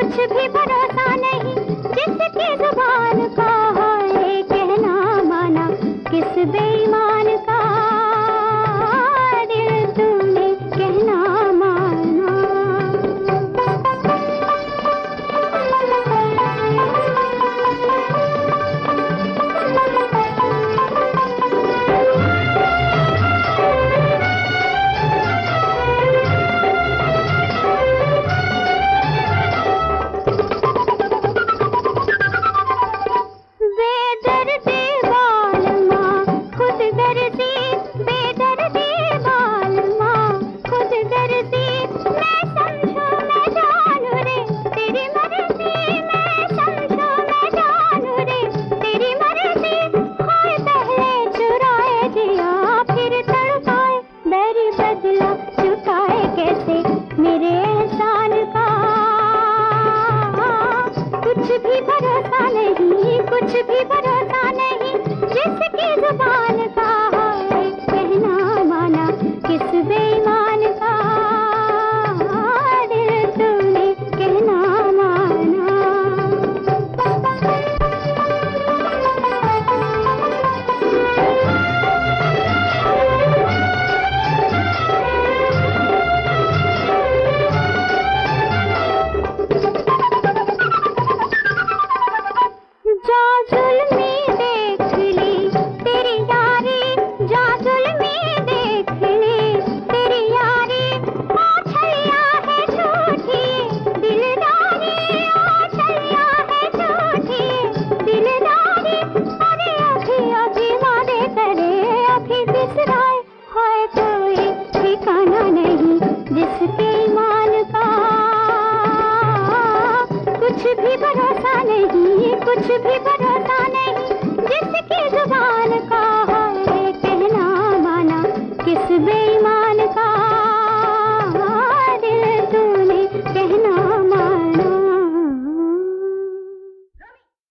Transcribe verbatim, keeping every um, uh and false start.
कुछ भी भरोसा नहीं जिसकी जुबान का है कहना माना किस बेईमान का दिल तूने कहना माना। मेरे एहसान का कुछ भी भरोसा नहीं, कुछ भी भरोसा नहीं जिसकी जुबान का है कहना माना किस बेईमान का दिल तूने कहना माना। जिसके ईमान का कुछ भी भरोसा नहीं, कुछ भी भरोसा